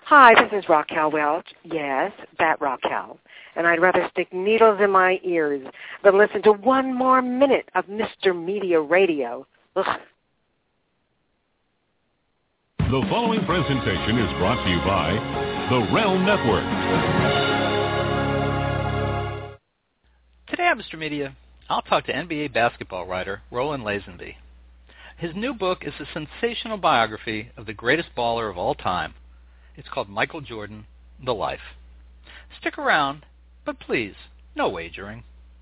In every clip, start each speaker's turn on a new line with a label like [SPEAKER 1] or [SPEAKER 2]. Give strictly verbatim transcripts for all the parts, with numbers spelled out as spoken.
[SPEAKER 1] Hi, this is Raquel Welch. Yes, that Raquel. And I'd rather stick needles in my ears than listen to one more minute of Mister Media Radio. Ugh.
[SPEAKER 2] The following presentation is brought to you by the Realm Network.
[SPEAKER 3] Today on Mister Media, I'll talk to N B A basketball writer Roland Lazenby. His new book is a sensational biography of the greatest baller of all time. It's called Michael Jordan, The Life. Stick around, but please, no wagering.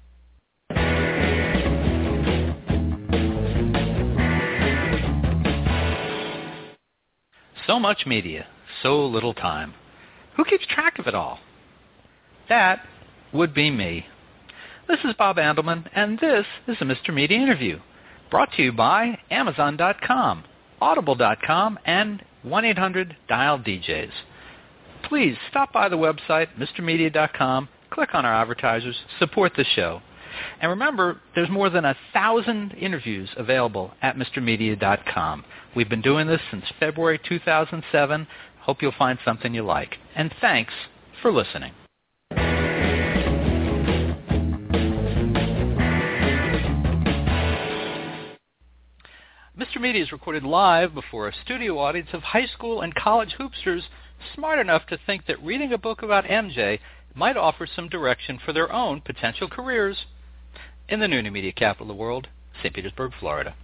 [SPEAKER 3] So much media, so little time. Who keeps track of it all? That would be me. This is Bob Andelman, and this is a Mister Media interview, brought to you by Amazon dot com, Audible dot com, and one eight hundred dial D Js. Please stop by the website, Mister Media dot com, click on our advertisers, support the show. And remember, there's more than a thousand interviews available at Mister Media dot com. We've been doing this since February two thousand seven. Hope you'll find something you like. And thanks for listening. Mister Media is recorded live before a studio audience of high school and college hoopsters smart enough to think that reading a book about M J might offer some direction for their own potential careers in the new media capital of the world, Saint Petersburg, Florida.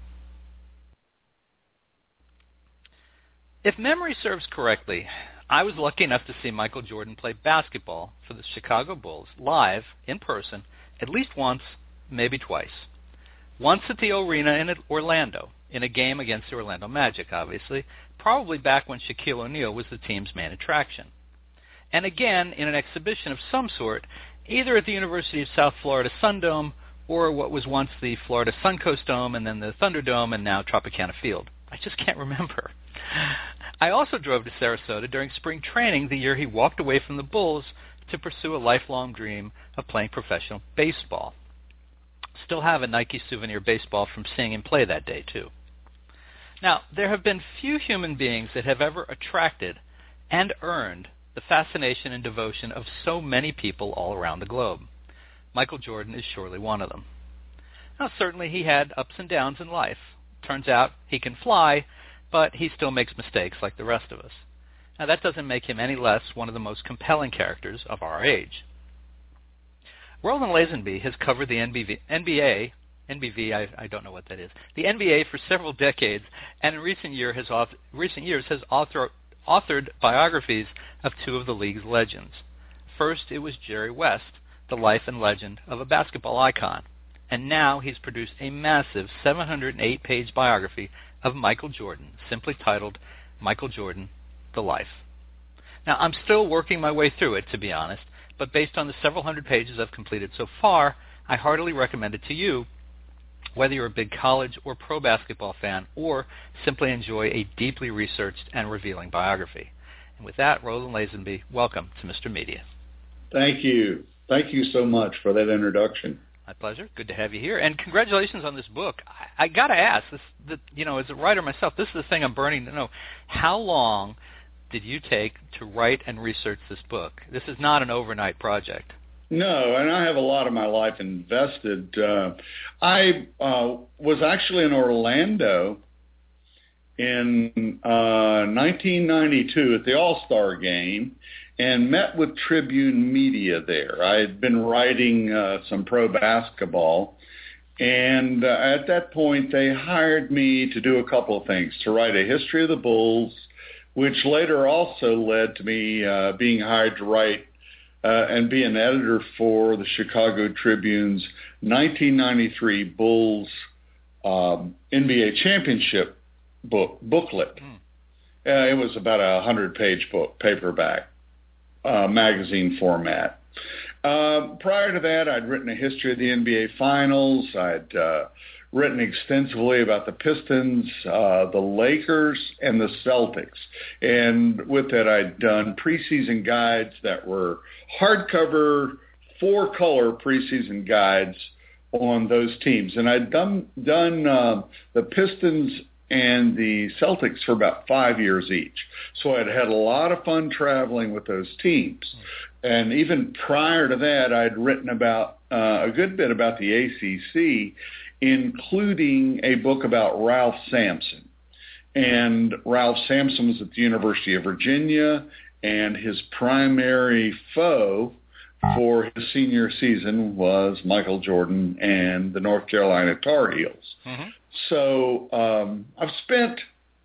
[SPEAKER 3] If memory serves correctly, I was lucky enough to see Michael Jordan play basketball for the Chicago Bulls live, in person, at least once, maybe twice. Once at the Arena in Orlando, in a game against the Orlando Magic, obviously, probably back when Shaquille O'Neal was the team's main attraction. And again in an exhibition of some sort, either at the University of South Florida Sundome or what was once the Florida Suncoast Dome and then the Thunderdome and now Tropicana Field. I just can't remember. I also drove to Sarasota during spring training the year he walked away from the Bulls to pursue a lifelong dream of playing professional baseball. Still have a Nike souvenir baseball from seeing him play that day, too. Now, there have been few human beings that have ever attracted and earned the fascination and devotion of so many people all around the globe. Michael Jordan is surely one of them. Now, certainly he had ups and downs in life. Turns out he can fly, but he still makes mistakes like the rest of us. Now, that doesn't make him any less one of the most compelling characters of our age. Roland Lazenby has covered the N B V, N B A, N B V, I, I don't know what that is, the N B A for several decades, and in recent, year has author, recent years has author, authored biographies of two of the league's legends. First, it was Jerry West, the life and legend of a basketball icon, and now he's produced a massive seven hundred eight page biography of Michael Jordan, simply titled Michael Jordan, The Life. Now, I'm still working my way through it, to be honest, but based on the several hundred pages I've completed so far, I heartily recommend it to you, whether you're a big college or pro basketball fan or simply enjoy a deeply researched and revealing biography. And with that, Roland Lazenby, welcome to Mister Media.
[SPEAKER 4] Thank you. Thank you so much for that introduction.
[SPEAKER 3] My pleasure. Good to have you here. And congratulations on this book. I, I got to ask, this, the, you know, as a writer myself, this is the thing I'm burning to know. How long did you take to write and research this book? This is not an overnight project.
[SPEAKER 4] No, and I have a lot of my life invested. Uh, I uh, was actually in Orlando in uh, nineteen ninety-two at the All-Star Game and met with Tribune Media there. I had been writing uh, some pro basketball, and uh, at that point they hired me to do a couple of things, to write a history of the Bulls, which later also led to me uh, being hired to write Uh, and be an editor for the Chicago Tribune's nineteen ninety-three Bulls um, N B A championship book booklet. Mm. Uh, it was about a hundred-page book, paperback, uh, magazine format. Uh, prior to that, I'd written a history of the N B A Finals. I'd uh, written extensively about the Pistons, uh, the Lakers, and the Celtics. And with that, I'd done preseason guides that were hardcover, four-color preseason guides on those teams. And I'd done, done uh, the Pistons and the Celtics for about five years each. So I'd had a lot of fun traveling with those teams. And even prior to that, I'd written about uh, a good bit about the A C C, including a book about Ralph Sampson. And Ralph Sampson was at the University of Virginia, and his primary foe for his senior season was Michael Jordan and the North Carolina Tar Heels. Mm-hmm. So um, I've spent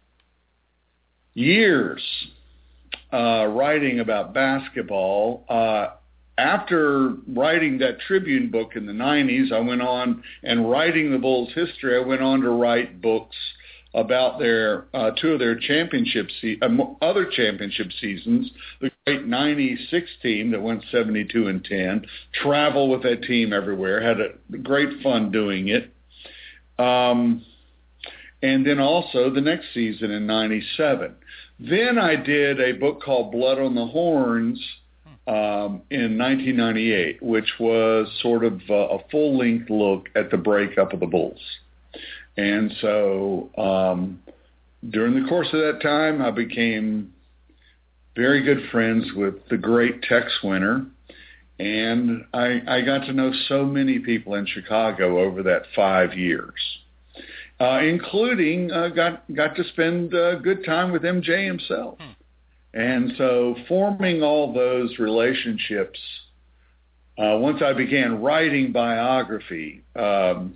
[SPEAKER 4] years uh, writing about basketball. Uh, after writing that Tribune book in the nineties, I went on, and writing the Bulls' history, I went on to write books about their uh, two of their championship se- uh, other championship seasons, the great ninety-six team that went seventy-two and ten, travel with that team everywhere, had a great fun doing it. Um, and then also the next season in ninety-seven. Then I did a book called Blood on the Horns um, in nineteen ninety-eight, which was sort of a, a full-length look at the breakup of the Bulls. And so um, during the course of that time, I became very good friends with the great Tex Winter, and I, I got to know so many people in Chicago over that five years, uh, including uh, got got to spend a good time with M J himself. Hmm. And so forming all those relationships, uh, once I began writing biography, um,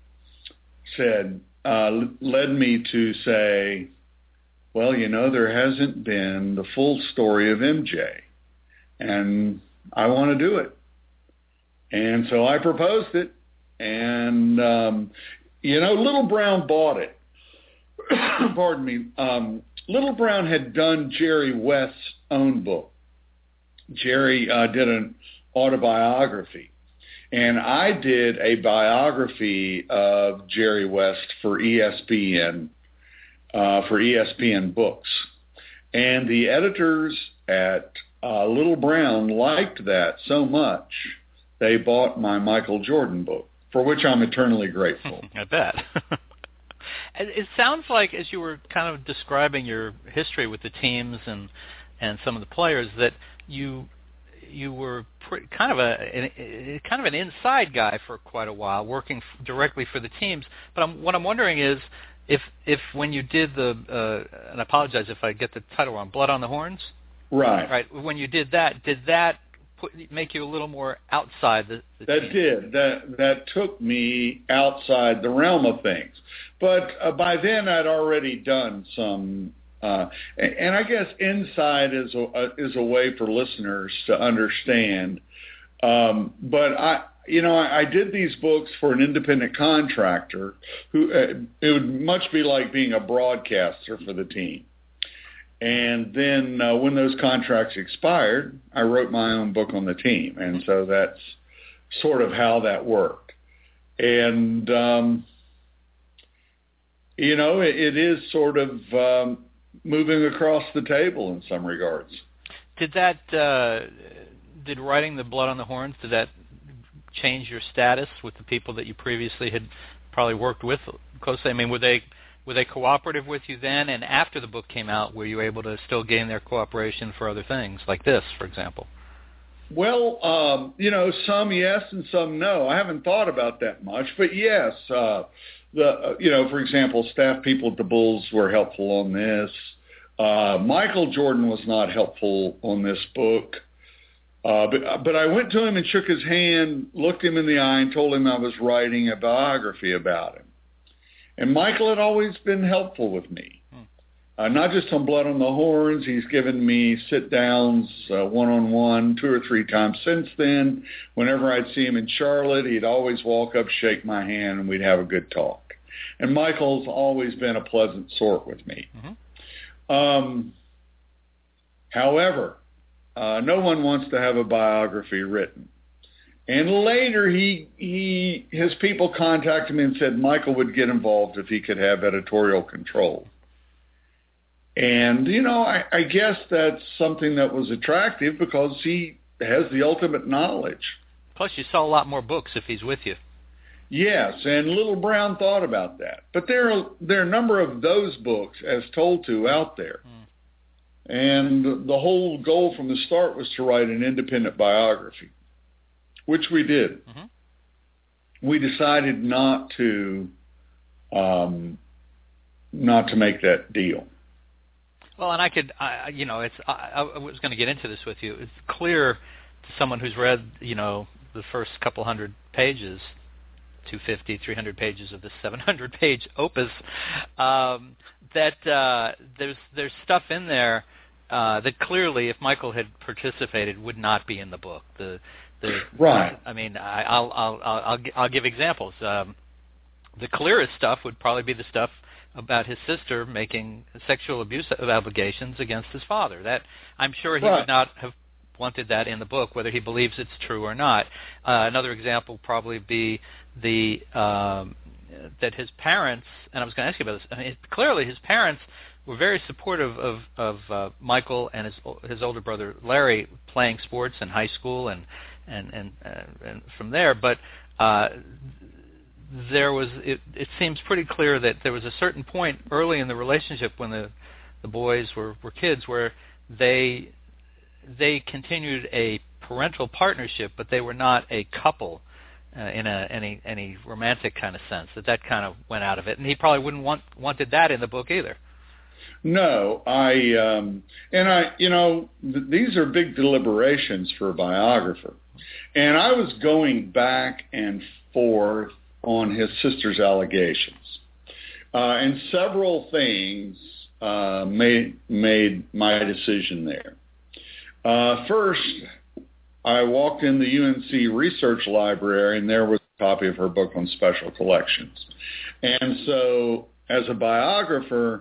[SPEAKER 4] said, uh, led me to say, well, you know, there hasn't been the full story of M J, and I want to do it. And so I proposed it, and, um, you know, Little Brown bought it. Pardon me. Um, Little Brown had done Jerry West's own book. Jerry uh, did an autobiography. And I did a biography of Jerry West for E S P N, uh, for E S P N Books. And the editors at uh, Little Brown liked that so much, they bought my Michael Jordan book, for which I'm eternally grateful.
[SPEAKER 3] I bet. It sounds like, as you were kind of describing your history with the teams and, and some of the players, that you... you were pretty, kind of a kind of an inside guy for quite a while, working f- directly for the teams. But I'm, what I'm wondering is if if when you did the uh, and I apologize if I get the title wrong, Blood on the Horns,
[SPEAKER 4] right?
[SPEAKER 3] Right. When you did that, did that put, make you a little more outside the? the
[SPEAKER 4] that
[SPEAKER 3] team?
[SPEAKER 4] did that. That took me outside the realm of things. But uh, by then, I'd already done some. Uh, and I guess inside is a, is a way for listeners to understand. Um, but I, you know, I, I did these books for an independent contractor who uh, it would much be like being a broadcaster for the team. And then uh, when those contracts expired, I wrote my own book on the team, and so that's sort of how that worked. And um, you know, it, it is sort of. Um, moving across the table in some regards.
[SPEAKER 3] Did that, uh, did writing the Blood on the Horns, did that change your status with the people that you previously had probably worked with closely? I mean, were they were they cooperative with you then, and after the book came out, were you able to still gain their cooperation for other things, like this, for example?
[SPEAKER 4] Well, um, you know, some yes and some no. I haven't thought about that much, but yes, uh, the uh, you know, for example, staff people at the Bulls were helpful on this. Uh, Michael Jordan was not helpful on this book, uh, but but I went to him and shook his hand, looked him in the eye, and told him I was writing a biography about him. And Michael had always been helpful with me. Uh, not just on Blood on the Horns. He's given me sit-downs uh, one-on-one two or three times since then. Whenever I'd see him in Charlotte, he'd always walk up, shake my hand, and we'd have a good talk. And Michael's always been a pleasant sort with me. Mm-hmm. Um, however, uh, no one wants to have a biography written. And later, he he his people contacted me and said Michael would get involved if he could have editorial control. And, you know, I, I guess that's something that was attractive because he has the ultimate knowledge.
[SPEAKER 3] Plus, you sell a lot more books if he's with you.
[SPEAKER 4] Yes, and Little Brown thought about that. But there are, there are a number of those books, as told to, out there. Mm. And the whole goal from the start was to write an independent biography, which we did. Mm-hmm. We decided not to um, not to make that deal.
[SPEAKER 3] Well, and I could, I, you know, it's. I, I was going to get into this with you. It's clear to someone who's read, you know, the first couple hundred pages, two hundred fifty, three hundred pages of this seven hundred page opus, um, that uh, there's there's stuff in there uh, that clearly, if Michael had participated, would not be in the book. The the
[SPEAKER 4] right.
[SPEAKER 3] I mean, I, I'll I'll I'll I'll give examples. Um, the clearest stuff would probably be the stuff about his sister making sexual abuse allegations against his father. That I'm sure he
[SPEAKER 4] right.
[SPEAKER 3] would not have wanted that in the book, whether he believes it's true or not. Uh, another example would probably be the um, that his parents, and I was going to ask you about this. I mean, clearly, his parents were very supportive of of uh, Michael and his his older brother Larry playing sports in high school and and and, uh, and from there. But uh, there was it, it seems pretty clear that there was a certain point early in the relationship when the the boys were, were kids where they they continued a parental partnership, but they were not a couple uh, in a any any romantic kind of sense. That that kind of went out of it, and he probably wouldn't want wanted that in the book either.
[SPEAKER 4] No, I um, and I you know th- these are big deliberations for a biographer, and I was going back and forth on his sister's allegations, uh, and several things uh, made made my decision there. Uh, first, I walked in the U N C Research Library, and there was a copy of her book on special collections. And so, as a biographer,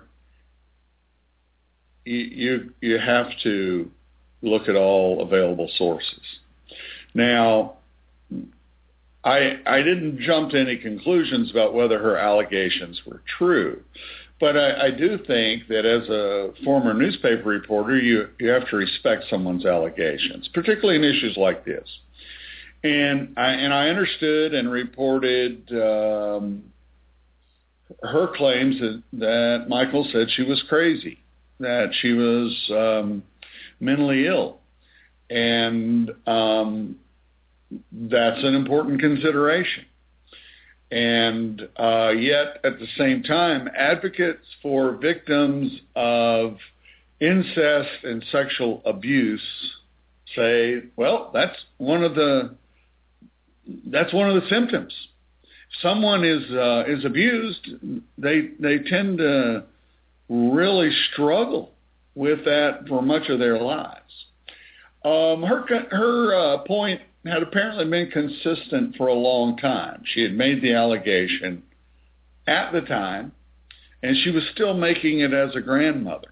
[SPEAKER 4] you you, you have to look at all available sources. Now, I, I didn't jump to any conclusions about whether her allegations were true, but I, I do think that as a former newspaper reporter, you, you have to respect someone's allegations, particularly in issues like this. And I, and I understood and reported um, her claims that, that Michael said she was crazy, that she was um, mentally ill, and um, that's an important consideration. And uh, yet, at the same time, advocates for victims of incest and sexual abuse say, well, that's one of the that's one of the symptoms. If someone is uh, is abused, they they tend to really struggle with that for much of their lives. Um, her her uh, point had apparently been consistent for a long time. She had made the allegation at the time, and she was still making it as a grandmother.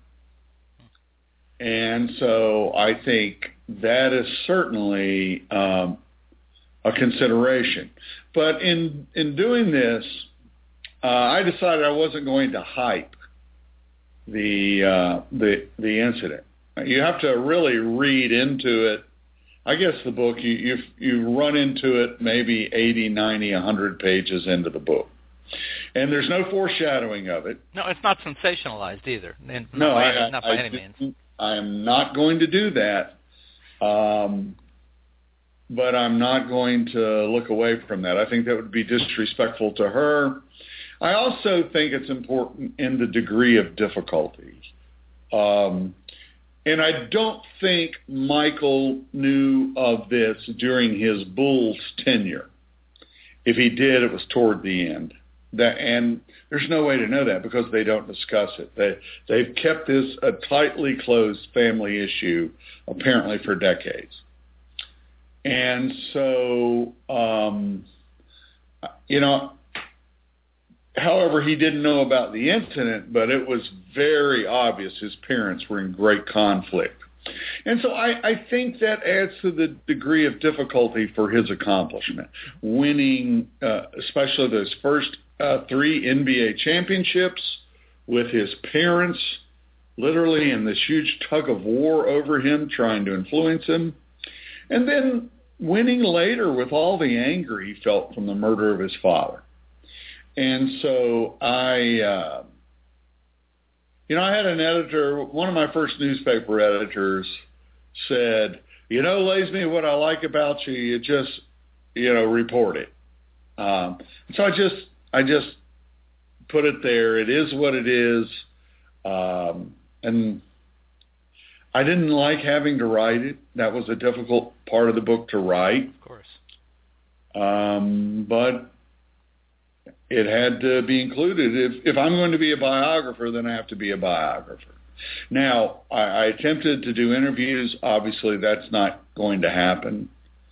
[SPEAKER 4] And so I think that is certainly um, a consideration. But in in doing this, uh, I decided I wasn't going to hype the uh, the the incident. You have to really read into it. I guess the book, you, you you run into it maybe eighty, ninety, one hundred pages into the book. And there's no foreshadowing of it.
[SPEAKER 3] No, it's not sensationalized either. Not
[SPEAKER 4] no,
[SPEAKER 3] by,
[SPEAKER 4] I,
[SPEAKER 3] not by
[SPEAKER 4] I,
[SPEAKER 3] any means.
[SPEAKER 4] I'm not going to do that. Um, but I'm not going to look away from that. I think that would be disrespectful to her. I also think it's important in the degree of difficulty. Um And I don't think Michael knew of this during his Bulls tenure. If he did, it was toward the end. That, and there's no way to know that because they don't discuss it. They, they've kept this a tightly closed family issue, apparently, for decades. And so, um, you know, however, he didn't know about the incident, but it was very obvious his parents were in great conflict. And so I, I think that adds to the degree of difficulty for his accomplishment. Winning, uh, especially those first uh, three N B A championships with his parents literally in this huge tug of war over him, trying to influence him. And then winning later with all the anger he felt from the murder of his father. And so I, uh, you know, I had an editor, one of my first newspaper editors said, you know, Lazenby, what I like about you, you just, you know, report it. Um, so I just, I just put it there. It is what it is. Um, and I didn't like having to write it. That was a difficult part of the book to write.
[SPEAKER 3] Of course.
[SPEAKER 4] Um, but it had to be included. If, if I'm going to be a biographer, then I have to be a biographer. Now, I, I attempted to do interviews. Obviously, that's not going to happen.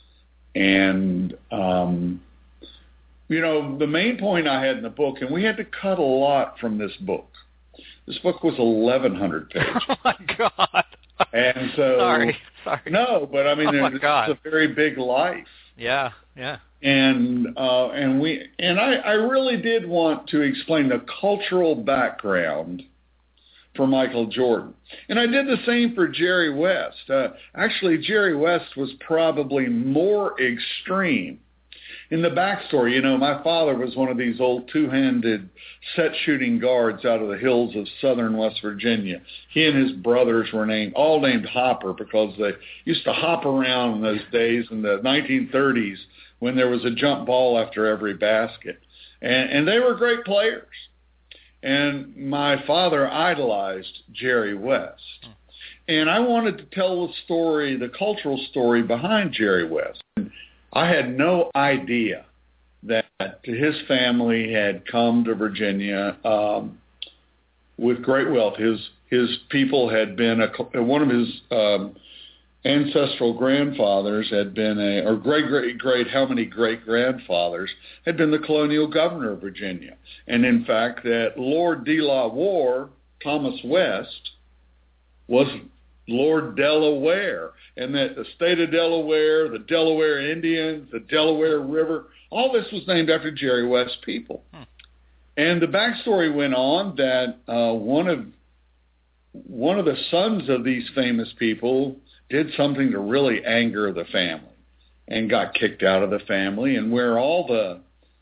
[SPEAKER 4] And, um, you know, the main point I had in the book, and we had to cut a lot from this book. This book was eleven hundred pages.
[SPEAKER 3] Oh, my God.
[SPEAKER 4] And so,
[SPEAKER 3] sorry, sorry.
[SPEAKER 4] No, but I mean,
[SPEAKER 3] oh
[SPEAKER 4] there,
[SPEAKER 3] my God.
[SPEAKER 4] it's a very big life.
[SPEAKER 3] Yeah, yeah.
[SPEAKER 4] And uh, and we and I, I really did want to explain the cultural background for Michael Jordan. And I did the same for Jerry West. Uh, actually, Jerry West was probably more extreme. In the backstory, you know, my father was one of these old two-handed set-shooting guards out of the hills of southern West Virginia. He and his brothers were named, all named Hopper, because they used to hop around in those days in the nineteen thirties when there was a jump ball after every basket. And, and they were great players. And my father idolized Jerry West. And I wanted to tell the story, the cultural story behind Jerry West. And I had no idea that his family had come to Virginia um, with great wealth. His his people had been, a, one of his um, ancestral grandfathers had been a, or great, great, great, how many great-grandfathers had been the colonial governor of Virginia. And in fact, that Lord De La Warr, Thomas West, was Lord Delaware, and that the state of Delaware, the Delaware Indians, the Delaware River, all this was named after Jerry West's people. Hmm. And the backstory went on that uh, one of one of the sons of these famous people did something to really anger the family and got kicked out of the family, and where all the,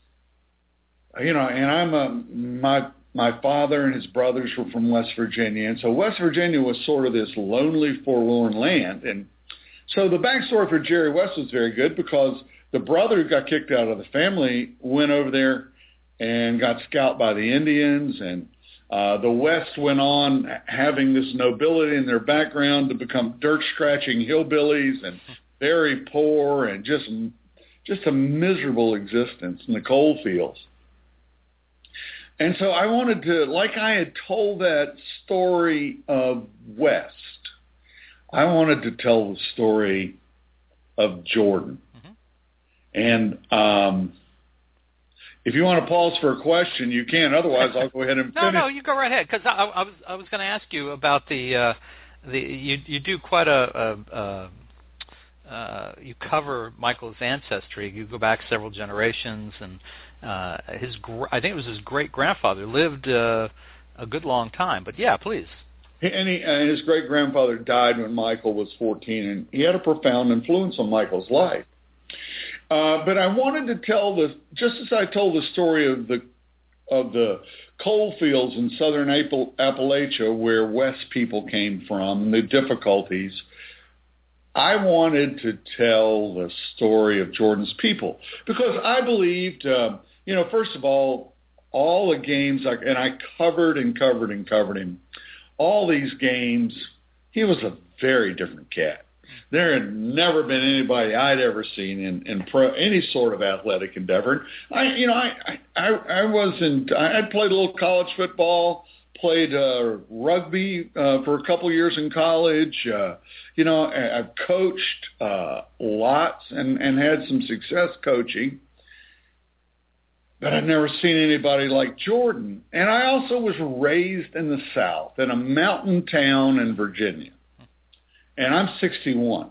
[SPEAKER 4] you know, and I'm a, my, my father and his brothers were from West Virginia, and so West Virginia was sort of this lonely, forlorn land. And so the backstory for Jerry West was very good, because the brother who got kicked out of the family went over there and got scalped by the Indians, and uh, the West went on having this nobility in their background to become dirt-scratching hillbillies and very poor and just just a miserable existence in the coal fields. And so I wanted to, like I had told that story of West, I wanted to tell the story of Jordan. Mm-hmm. And um, if you want to pause for a question, you can. Otherwise, I'll go ahead and
[SPEAKER 3] no,
[SPEAKER 4] finish.
[SPEAKER 3] No, you go right ahead, because I, I was I was going to ask you about the uh, the you you do quite a, a, a uh, you cover Michael's ancestry. You go back several generations, and uh, his gr- I think it was his great grandfather lived uh, a good long time. But yeah, please.
[SPEAKER 4] And, he, and his great grandfather died when Michael was fourteen, and he had a profound influence on Michael's life. Uh, but I wanted to tell the, just as I told the story of the of the coal fields in southern Appal- Appalachia, where West people came from, and the difficulties, I wanted to tell the story of Jordan's people, because I believed, uh, you know, first of all, all the games, I, and I covered and covered and covered him, all these games, he was a very different cat. There had never been anybody I'd ever seen in, in pro, any sort of athletic endeavor. I, you know, I, I, I wasn't. I had played a little college football, played uh, rugby uh, for a couple years in college. Uh, you know, I, I've coached uh, lots and, and had some success coaching, but I'd never seen anybody like Jordan. And I also was raised in the South, in a mountain town in Virginia. And I'm sixty-one.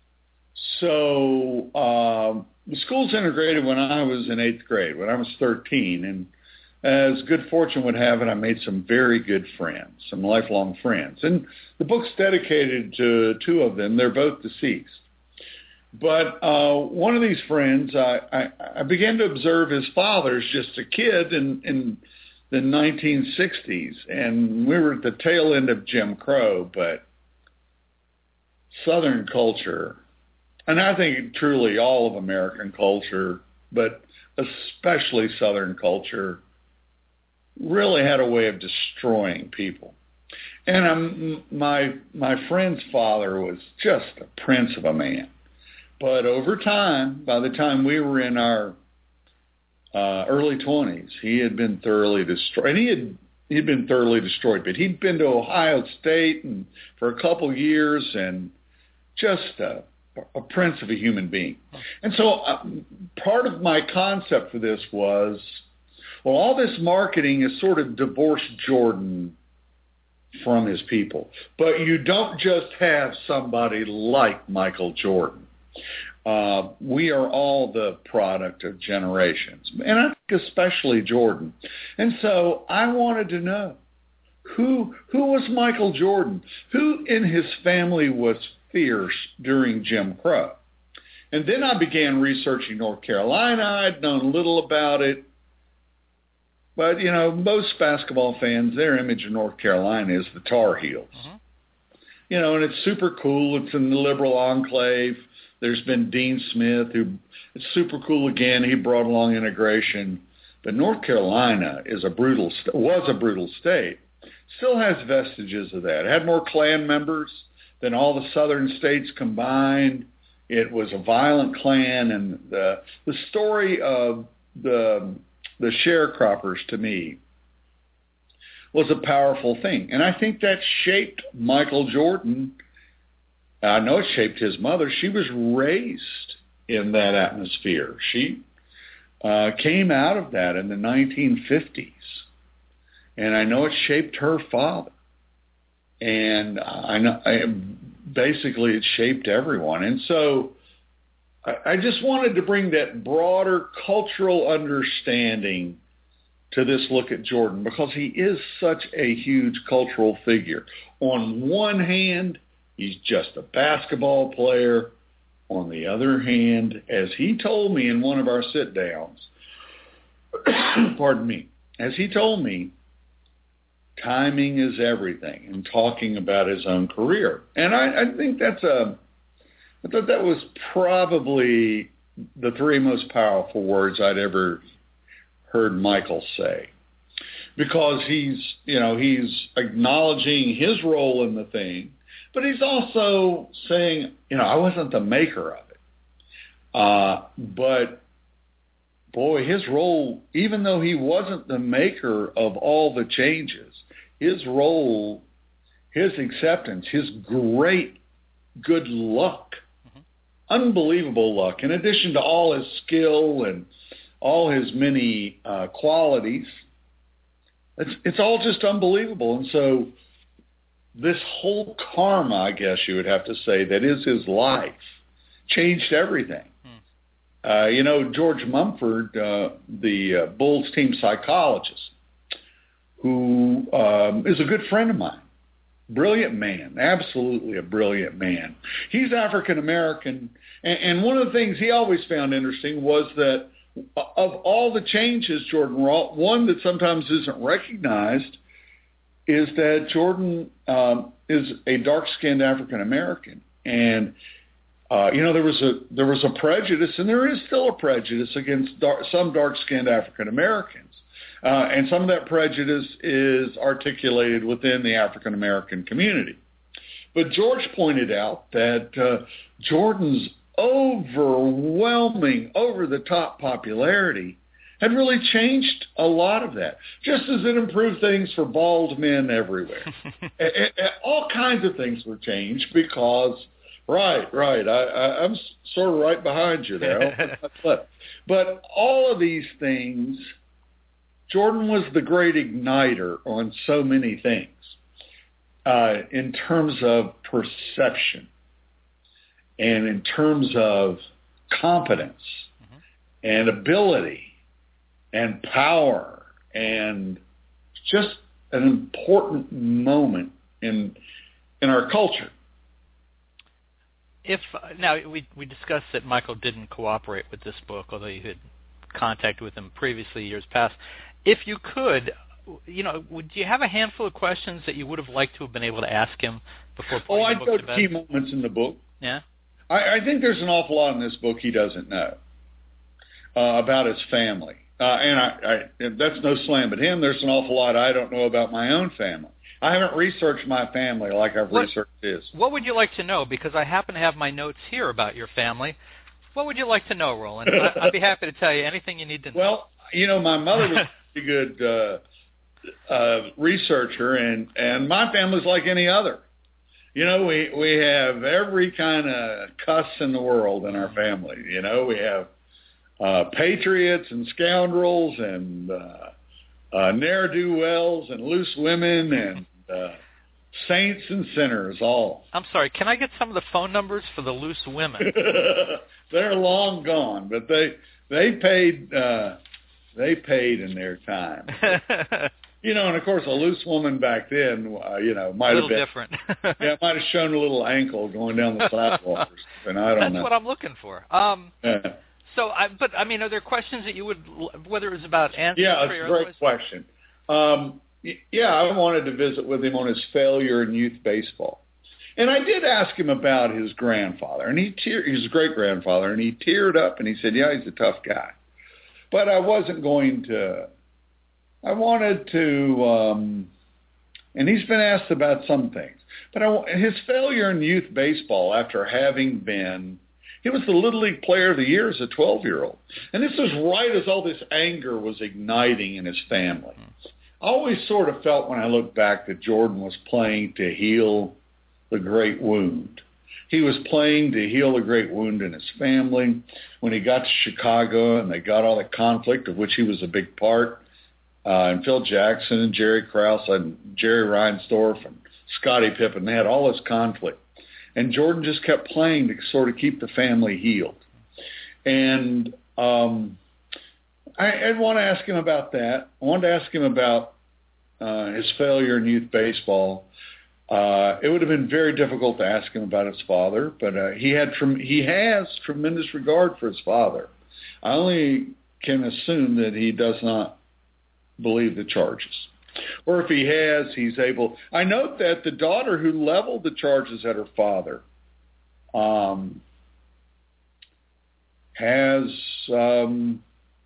[SPEAKER 4] So um, the school's integrated when I was in eighth grade, when I was thirteen. And as good fortune would have it, I made some very good friends, some lifelong friends. And the book's dedicated to two of them. They're both deceased. But uh, one of these friends, I, I, I began to observe his father as just a kid in, in the nineteen sixties, and we were at the tail end of Jim Crow, but Southern culture, and I think truly all of American culture, but especially Southern culture, really had a way of destroying people. And um, my my friend's father was just a prince of a man. But over time, by the time we were in our uh, early twenties, he had been thoroughly destroyed. And he had he'd been thoroughly destroyed. But he'd been to Ohio State and for a couple years, and just a, a prince of a human being. And so uh, part of my concept for this was, well, all this marketing has sort of divorced Jordan from his people. But you don't just have somebody like Michael Jordan. Uh, we are all the product of generations, and I think especially Jordan. And so I wanted to know, who who was Michael Jordan? Who in his family was fierce during Jim Crow? And then I began researching North Carolina. I'd known little about it. But, you know, most basketball fans, their image of North Carolina is the Tar Heels. Uh-huh. You know, and it's super cool. It's in the liberal enclave. There's been Dean Smith, who it's super cool again. He brought along integration. But North Carolina is a brutal, was a brutal state. Still has vestiges of that. It had more Klan members than all the southern states combined. It was a violent Klan, and the the story of the the sharecroppers, to me, was a powerful thing. And I think that shaped Michael Jordan. I know it shaped his mother. She was raised in that atmosphere. She uh, came out of that in the nineteen fifties. And I know it shaped her father. And I know I, basically it shaped everyone. And so I just wanted to bring that broader cultural understanding to this look at Jordan, because he is such a huge cultural figure. On one hand, he's just a basketball player. On the other hand, as he told me in one of our sit-downs, pardon me, as he told me, timing is everything, and talking about his own career. And I, I think that's a I thought that was probably the three most powerful words I'd ever heard Michael say, because he's, you know, he's acknowledging his role in the thing, but he's also saying, you know, I wasn't the maker of it. Uh, but, boy, his role, even though he wasn't the maker of all the changes, his role, his acceptance, his great good luck, unbelievable luck, in addition to all his skill and all his many uh, qualities, it's, it's all just unbelievable. And so this whole karma, I guess you would have to say, that is his life, changed everything. Hmm. Uh, you know, George Mumford, uh, the uh, Bulls team psychologist, who um, is a good friend of mine, brilliant man, absolutely a brilliant man. He's African-American, and, and one of the things he always found interesting was that of all the changes Jordan wrought, one that sometimes isn't recognized is that Jordan um, is a dark-skinned African-American. And, uh, you know, there was a there was a prejudice, and there is still a prejudice against dark, some dark-skinned African-Americans. Uh, and some of that prejudice is articulated within the African-American community. But George pointed out that uh, Jordan's overwhelming, over-the-top popularity had really changed a lot of that, just as it improved things for bald men everywhere. a- a- all kinds of things were changed because, right, right, I, I, I'm sort of right behind you there. But all of these things, Jordan was the great igniter on so many things uh, in terms of perception and in terms of competence mm-hmm. and ability and power, and just an important moment in in our culture.
[SPEAKER 3] if now we we discussed that Michael didn't cooperate with this book, although you had contact with him previously years past. If you could, you know, would you have a handful of questions that you would have liked to have been able to ask him before putting
[SPEAKER 4] oh,
[SPEAKER 3] the
[SPEAKER 4] I'd
[SPEAKER 3] book
[SPEAKER 4] go
[SPEAKER 3] to bed?
[SPEAKER 4] key moments in the book.
[SPEAKER 3] Yeah,
[SPEAKER 4] I, I think there's an awful lot in this book he doesn't know uh, about his family, uh, and I, I, that's no slam at him. There's an awful lot I don't know about my own family. I haven't researched my family like I've
[SPEAKER 3] what,
[SPEAKER 4] researched his.
[SPEAKER 3] What would you like to know? Because I happen to have my notes here about your family. What would you like to know, Roland? I, I'd be happy to tell you anything you need to know.
[SPEAKER 4] Well, you know, my mother was a pretty good uh, uh, researcher, and, and my family's like any other. You know, we, we have every kind of cuss in the world in our family. You know, we have uh, patriots and scoundrels and uh, uh, ne'er-do-wells and loose women and uh, saints and sinners, all.
[SPEAKER 3] I'm sorry, can I get some of the phone numbers for the loose women?
[SPEAKER 4] They're long gone, but they they paid uh, they paid in their time. You know, and of course, a loose woman back then, uh, you know, might
[SPEAKER 3] a
[SPEAKER 4] have been
[SPEAKER 3] different.
[SPEAKER 4] yeah, might have shown a little ankle going down the sidewalk, and I don't
[SPEAKER 3] That's
[SPEAKER 4] know.
[SPEAKER 3] That's what I'm looking for. Um,
[SPEAKER 4] yeah.
[SPEAKER 3] So, I, but I mean, are there questions that you would, whether it was about ancestry
[SPEAKER 4] Yeah, it's
[SPEAKER 3] or
[SPEAKER 4] a great
[SPEAKER 3] otherwise?
[SPEAKER 4] question. Um, yeah, I wanted to visit with him on his failure in youth baseball. And I did ask him about his grandfather, and he tear, his great-grandfather, and he teared up, and he said, yeah, he's a tough guy. But I wasn't going to, I wanted to, um, and he's been asked about some things. But I, his failure in youth baseball after having been, he was the Little League Player of the Year as a twelve-year-old. And this was right as all this anger was igniting in his family. I always sort of felt when I look back that Jordan was playing to heal the great wound. He was playing to heal the great wound in his family. When he got to Chicago and they got all the conflict of which he was a big part, uh, and Phil Jackson and Jerry Krause and Jerry Reinsdorf and Scottie Pippen, they had all this conflict. And Jordan just kept playing to sort of keep the family healed. And um, I, I'd want to ask him about that. I wanted to ask him about uh, his failure in youth baseball. Uh, it would have been very difficult to ask him about his father, but uh, he had from he has tremendous regard for his father. I only can assume that he does not believe the charges. Or if he has, he's able. I note that the daughter who leveled the charges at her father um, has um,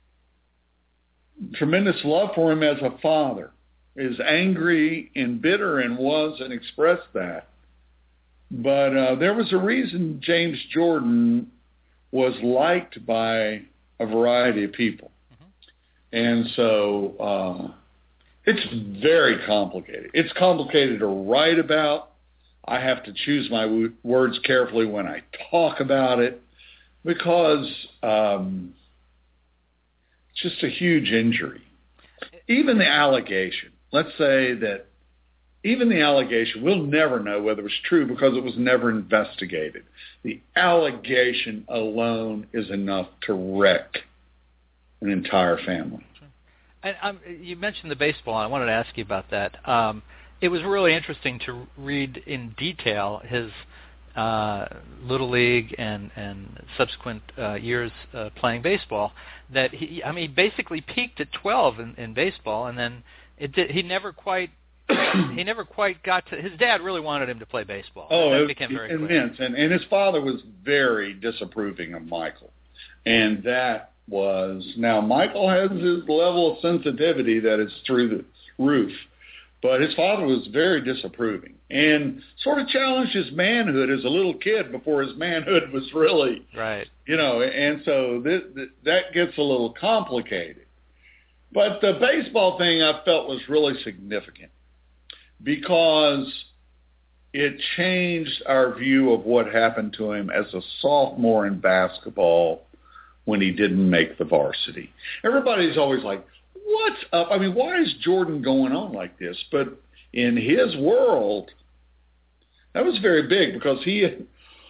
[SPEAKER 4] tremendous love for him as a father, is angry and bitter and was and expressed that. But uh, there was a reason James Jordan was liked by a variety of people. Mm-hmm. And so uh, it's very complicated. It's complicated to write about. I have to choose my w- words carefully when I talk about it because um, it's just a huge injury. Even the allegation. Let's say that even the allegation, we'll never know whether it was true because it was never investigated. The allegation alone is enough to wreck an entire family.
[SPEAKER 3] And um, you mentioned the baseball. I wanted to ask you about that. Um, it was really interesting to read in detail his uh, Little League and, and subsequent uh, years uh, playing baseball. That he, I mean, he basically peaked at twelve in, in baseball, and then It did, he never quite he never quite got to. His dad really wanted him to play baseball.
[SPEAKER 4] Oh,
[SPEAKER 3] that
[SPEAKER 4] it
[SPEAKER 3] became
[SPEAKER 4] was
[SPEAKER 3] very
[SPEAKER 4] immense,
[SPEAKER 3] clear.
[SPEAKER 4] and and his father was very disapproving of Michael, and that was now Michael has his level of sensitivity that is through the roof, but his father was very disapproving and sort of challenged his manhood as a little kid before his manhood was really
[SPEAKER 3] right.
[SPEAKER 4] You know, and so this, that gets a little complicated. But the baseball thing I felt was really significant because it changed our view of what happened to him as a sophomore in basketball when he didn't make the varsity. Everybody's always like, what's up? I mean, why is Jordan going on like this? But in his world, that was very big because he had,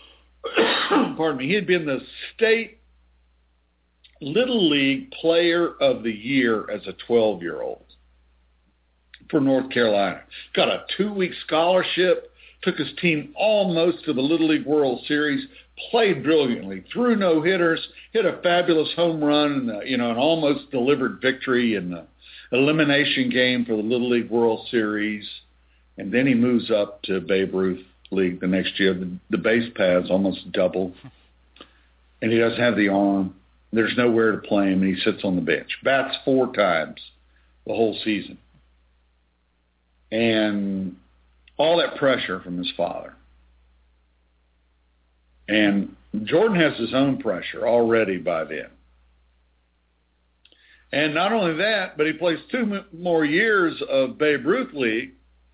[SPEAKER 4] pardon me, he had been the state Little League Player of the Year as a twelve-year-old for North Carolina. Got a two-week scholarship took his team almost to the Little League World Series, played brilliantly, threw no-hitters, hit a fabulous home run, and, uh, you know, an almost delivered victory in the elimination game for the Little League World Series. And then he moves up to Babe Ruth League the next year. The, the base paths almost double, and he doesn't have the arm. There's nowhere to play him, and he sits on the bench. Bats four times the whole season. And all that pressure from his father. And Jordan has his own pressure already by then. And not only that, but he plays two more years of Babe Ruth League.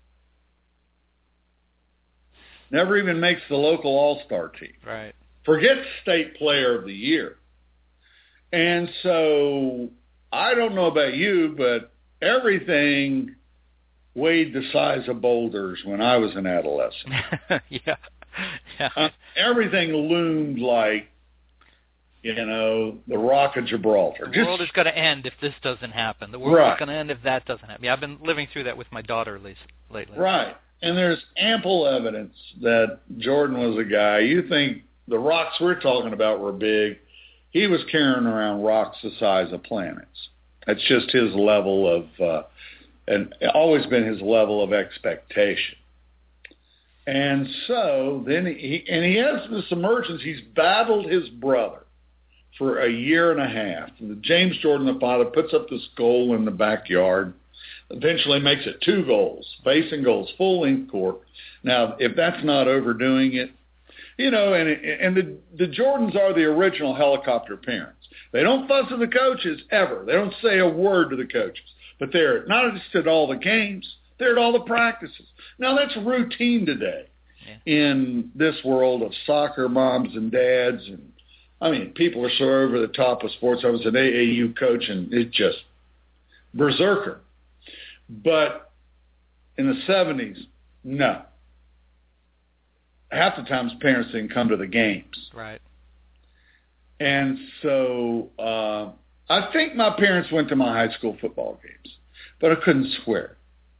[SPEAKER 4] Never even makes the local all-star team.
[SPEAKER 3] Right.
[SPEAKER 4] Forget state player of the year. And so I don't know about you, but everything weighed the size of boulders when I was an adolescent.
[SPEAKER 3] yeah. yeah.
[SPEAKER 4] Uh, everything loomed like, you know, the Rock of Gibraltar.
[SPEAKER 3] The
[SPEAKER 4] Just,
[SPEAKER 3] world is going to end if this doesn't happen. The world
[SPEAKER 4] right.
[SPEAKER 3] is going to end if that doesn't happen. Yeah, I've been living through that with my daughter at least lately.
[SPEAKER 4] Right. And there's ample evidence that Jordan was a guy. You think the rocks we're talking about were big. He was carrying around rocks the size of planets. That's just his level of, uh, and always been his level of expectation. And so then he, and he has this emergence. He's battled his brother for a year and a half. And James Jordan, the father, puts up this goal in the backyard, eventually makes it two goals, base and goals, full-length court. Now, if that's not overdoing it, you know, and and the, the Jordans are the original helicopter parents. They don't fuss at the coaches, ever. They don't say a word to the coaches. But they're not just at all the games, they're at all the practices. Now, that's routine today yeah. in this world of soccer moms and dads. And I mean, people are so over the top with sports. I was an A A U coach, and it's just berserker. But in the seventies, no. Half the times parents didn't come to the games.
[SPEAKER 3] Right.
[SPEAKER 4] And so uh, I think my parents went to my high school football games, but I couldn't swear.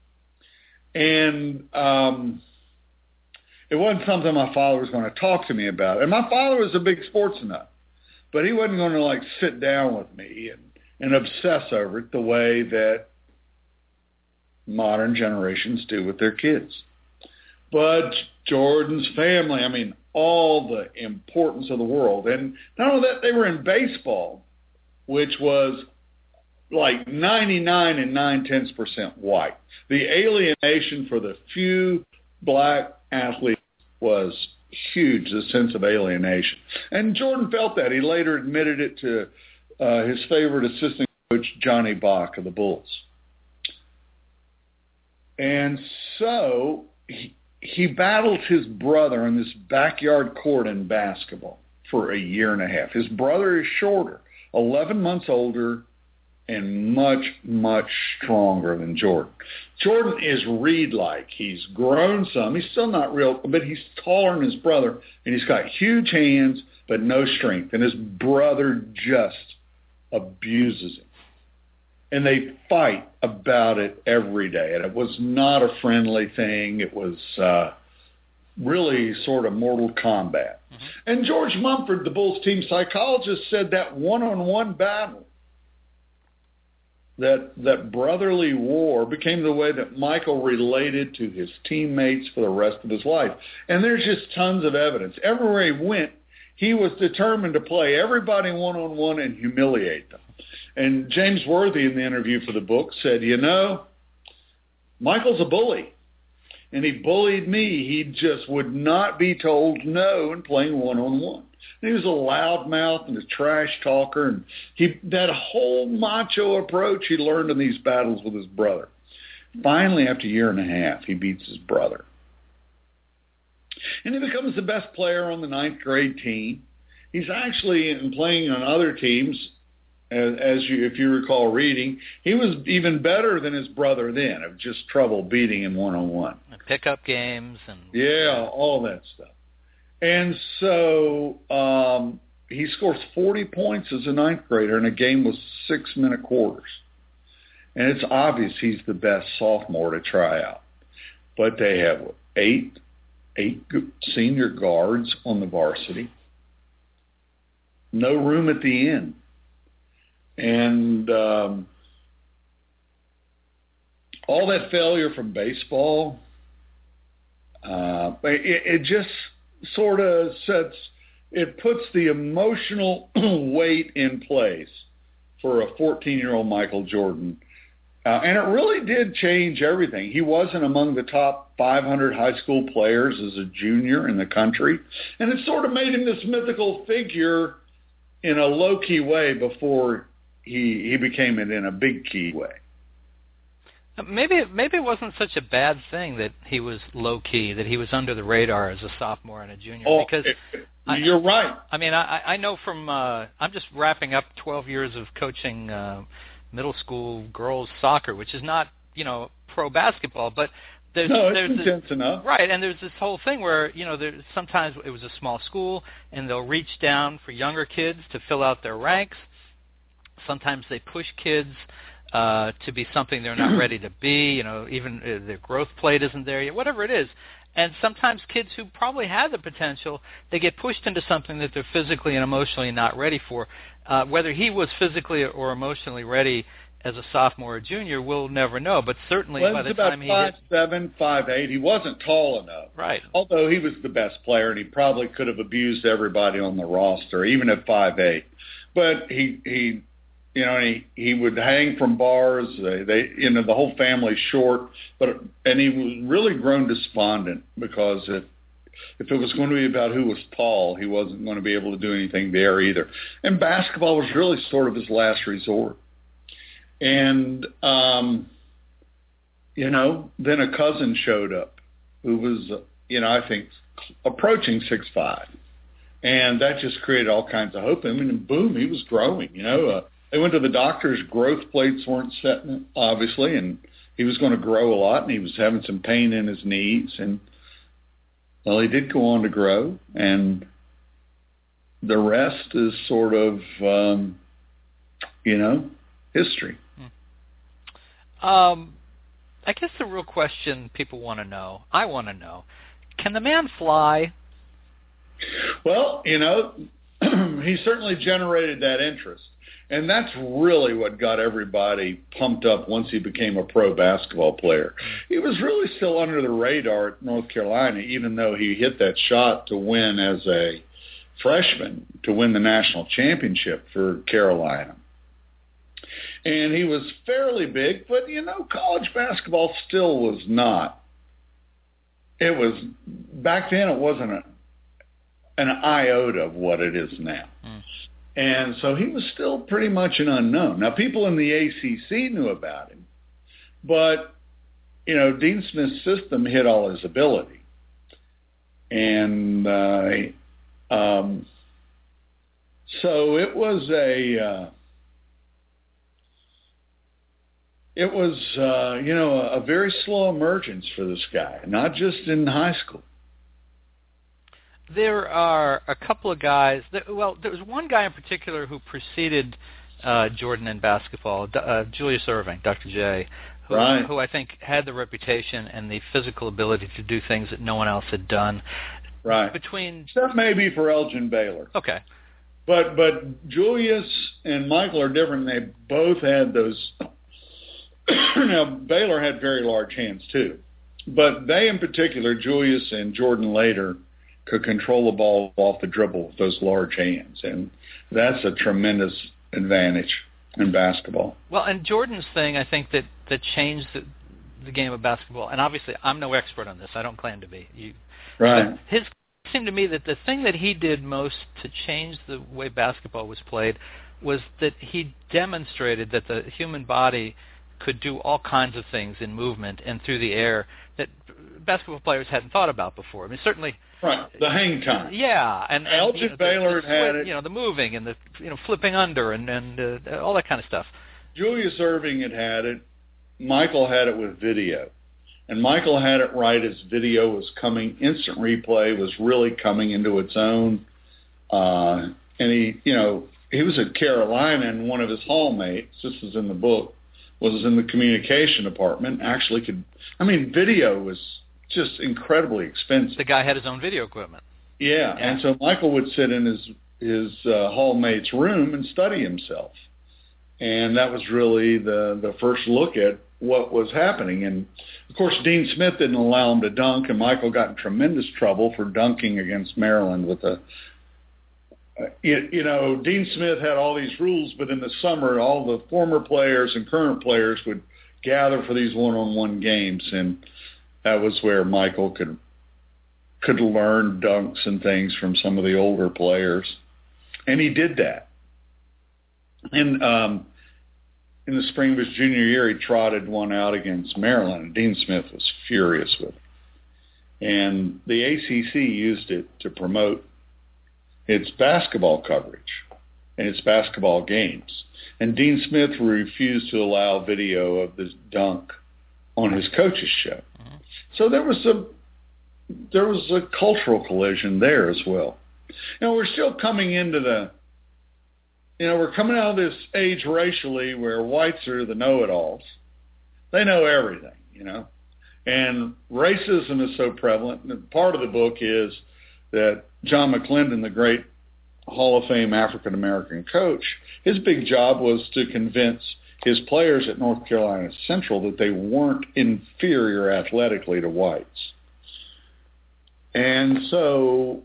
[SPEAKER 4] And um, it wasn't something my father was going to talk to me about. And my father was a big sports nut, but he wasn't going to like sit down with me and, and obsess over it the way that modern generations do with their kids. But Jordan's family, I mean, all the importance of the world. And not only that, they were in baseball, which was like ninety-nine and nine-tenths percent white. The alienation for the few black athletes was huge, the sense of alienation. And Jordan felt that. He later admitted it to uh, his favorite assistant coach, Johnny Bach of the Bulls. And so he, he battled his brother in this backyard court in basketball for a year and a half. His brother is shorter, eleven months older, and much, much stronger than Jordan. Jordan is Reed-like. He's grown some. He's still not real, but he's taller than his brother, and he's got huge hands but no strength. And his brother just abuses him. And they fight about it every day. And it was not a friendly thing. It was uh, really sort of Mortal Kombat. Mm-hmm. And George Mumford, the Bulls team psychologist, said that one-on-one battle, that that brotherly war, became the way that Michael related to his teammates for the rest of his life. And there's just tons of evidence. Everywhere he went, he was determined to play everybody one-on-one and humiliate them. And James Worthy, in the interview for the book, said, you know, Michael's a bully. And he bullied me. He just would not be told no in playing one-on-one. And he was a loudmouth and a trash talker. And he that whole macho approach he learned in these battles with his brother. Finally, after a year and a half, he beats his brother. And he becomes the best player on the ninth grade team. He's actually in playing on other teams. As you, if you recall reading, he was even better than his brother then. Of just trouble beating him one-on-one.
[SPEAKER 3] Pickup games and
[SPEAKER 4] yeah, all that stuff. And so um, he scores forty points as a ninth grader in a game with six-minute quarters. And it's obvious he's the best sophomore to try out. But they have eight eight senior guards on the varsity. No room at the end. And um, all that failure from baseball, uh, it, it just sort of sets, it puts the emotional weight in place for a fourteen-year-old Michael Jordan. Uh, and it really did change everything. He wasn't among the top five hundred high school players as a junior in the country. And it sort of made him this mythical figure in a low-key way before he he became it in a big-key way.
[SPEAKER 3] Maybe maybe it wasn't such a bad thing that he was low-key, that he was under the radar as a sophomore and a junior.
[SPEAKER 4] Oh,
[SPEAKER 3] because
[SPEAKER 4] you're
[SPEAKER 3] I,
[SPEAKER 4] right.
[SPEAKER 3] I mean, I, I know from uh, – I'm just wrapping up twelve years of coaching uh, middle school girls soccer, which is not, you know, pro basketball, but – There's,
[SPEAKER 4] no, it's
[SPEAKER 3] there's
[SPEAKER 4] intense
[SPEAKER 3] this,
[SPEAKER 4] enough.
[SPEAKER 3] Right, and there's this whole thing where, you know, there, sometimes it was a small school, and they'll reach down for younger kids to fill out their ranks. Sometimes they push kids uh, to be something they're not ready to be, you know, even uh, their growth plate isn't there yet, whatever it is. And sometimes kids who probably had the potential, they get pushed into something that they're physically and emotionally not ready for. Uh, whether he was physically or emotionally ready as a sophomore or junior, we'll never know. But certainly
[SPEAKER 4] well,
[SPEAKER 3] by the
[SPEAKER 4] about
[SPEAKER 3] time he
[SPEAKER 4] five,
[SPEAKER 3] hit,
[SPEAKER 4] seven, five, eight, he wasn't tall enough.
[SPEAKER 3] Right.
[SPEAKER 4] Although he was the best player, and he probably could have abused everybody on the roster, even at five eight. But he, he, you know, he he would hang from bars. They, they, you know, the whole family's short. But and he was really grown despondent because if if it was going to be about who was tall, he wasn't going to be able to do anything there either. And basketball was really sort of his last resort. And, um, you know, then a cousin showed up who was, uh, you know, I think approaching six five. And that just created all kinds of hope. I mean, and boom, he was growing, you know. Uh, they went to the doctor's, growth plates weren't setting, obviously, and he was going to grow a lot, and he was having some pain in his knees. And, well, he did go on to grow, and the rest is sort of, um, you know, history.
[SPEAKER 3] Um, I guess the real question people want to know, I want to know, can the man fly?
[SPEAKER 4] Well, you know, he certainly generated that interest. And that's really what got everybody pumped up once he became a pro basketball player. He was really still under the radar at North Carolina, even though he hit that shot to win as a freshman, to win the national championship for Carolina. And he was fairly big, but, you know, college basketball still was not. It was, back then it wasn't a, an iota of what it is now. Mm. And so he was still pretty much an unknown. Now, people in the A C C knew about him, but, you know, Dean Smith's system hid all his ability. And uh, um, so it was a... Uh, It was, uh, you know, a, a very slow emergence for this guy, not just in high school.
[SPEAKER 3] There are a couple of guys. That, well, there was one guy in particular who preceded uh, Jordan in basketball, uh, Julius Erving, Doctor J, who,
[SPEAKER 4] right.
[SPEAKER 3] who I think had the reputation and the physical ability to do things that no one else had done.
[SPEAKER 4] Right.
[SPEAKER 3] Between
[SPEAKER 4] Except maybe for Elgin Baylor.
[SPEAKER 3] Okay.
[SPEAKER 4] But but Julius and Michael are different. They both had those. Now, Baylor had very large hands, too. But they, in particular, Julius and Jordan later, could control the ball off the dribble with those large hands. And that's a tremendous advantage in basketball.
[SPEAKER 3] Well, and Jordan's thing, I think, that, that changed the, the game of basketball, and obviously I'm no expert on this. I don't claim to be. You,
[SPEAKER 4] right.
[SPEAKER 3] His it seemed to me that the thing that he did most to change the way basketball was played was that he demonstrated that the human body could do all kinds of things in movement and through the air that basketball players hadn't thought about before. I mean, certainly.
[SPEAKER 4] Right, the hang time.
[SPEAKER 3] Yeah, and, and
[SPEAKER 4] Elgin
[SPEAKER 3] you know,
[SPEAKER 4] Baylor
[SPEAKER 3] the, the
[SPEAKER 4] had
[SPEAKER 3] swing,
[SPEAKER 4] it.
[SPEAKER 3] You know, the moving and the you know flipping under and and uh, all that kind of stuff.
[SPEAKER 4] Julius Erving had had it. Michael had it with video, and Michael had it right as video was coming. Instant replay was really coming into its own, uh, and he, you know, he was at Carolina, and one of his hallmates, this is in the book, was in the communication department, actually could, I mean, video was just incredibly expensive.
[SPEAKER 3] The guy had his own video equipment.
[SPEAKER 4] Yeah,
[SPEAKER 3] yeah.
[SPEAKER 4] and so Michael would sit in his his uh, hallmate's room and study himself, and that was really the the first look at what was happening. And of course, Dean Smith didn't allow him to dunk, and Michael got in tremendous trouble for dunking against Maryland with a. Uh, you, you know, Dean Smith had all these rules, but in the summer, all the former players and current players would gather for these one-on-one games, and that was where Michael could could learn dunks and things from some of the older players, and he did that. And um, in the spring of his junior year, he trotted one out against Maryland, and Dean Smith was furious with it. And the A C C used it to promote its basketball coverage and its basketball games. And Dean Smith refused to allow video of this dunk on his coach's show. Mm-hmm. So there was a there was a cultural collision there as well. You know, we're still coming into the, you know, we're coming out of this age racially where whites are the know-it-alls. They know everything, you know. And racism is so prevalent. And part of the book is that John McClendon, the great Hall of Fame African-American coach, his big job was to convince his players at North Carolina Central that they weren't inferior athletically to whites. And so